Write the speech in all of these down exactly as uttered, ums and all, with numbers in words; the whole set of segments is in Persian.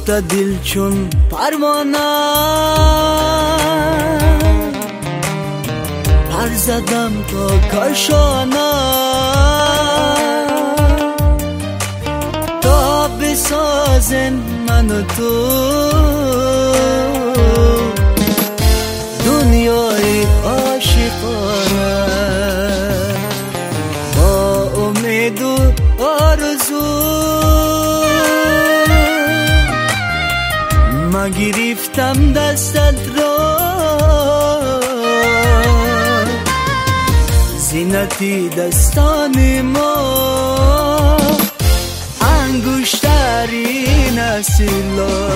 سوخته دل چون پروانه پر زدم تا کاشانه تا بسازن من و تو دنیای عاشقانه با امید و آرزو ما گرفتم دستت را زینتی دستان ما انگشترین اصیلا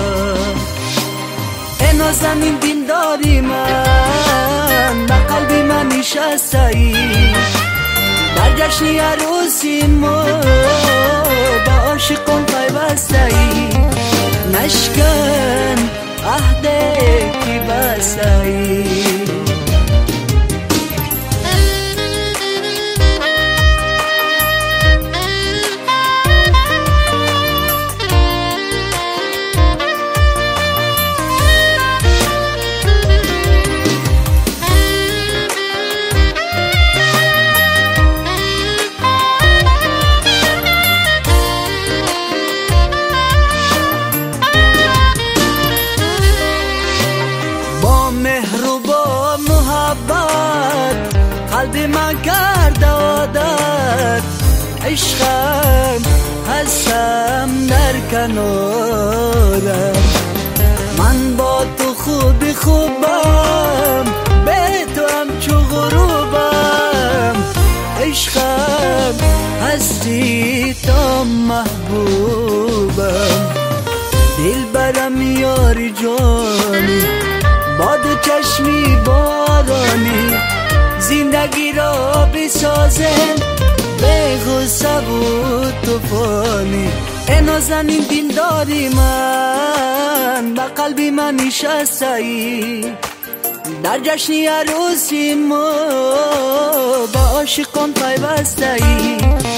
اینا زمین دینداری من به قلبی من نشسته ای در جشن عروسی ما با عاشقان پیوسته ای نشکن عهده که بسته ای قلبی من کرده عادت عشقم هستم در کنارت من با تو خوب خوبم به تو همچو غروبم عشقم هستی تا محبوبم دل برم یاری جانی با دو چشمی بارانی زندگی را بسازن به غصه و طوفانی اینا زنین دینداری من به قلبی من نشسته ای در جشن عروسی ما با عاشقان پیوسته ای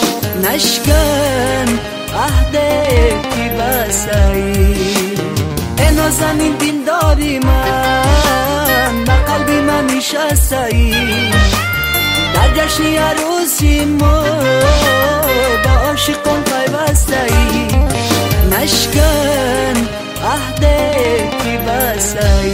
نشکن عهده که بسته ای اینا زنین دینداری من به قلبی من نشسته ای در جشن عروسی ما با عاشقان پیوسته ای نشکن عهده که بسته ای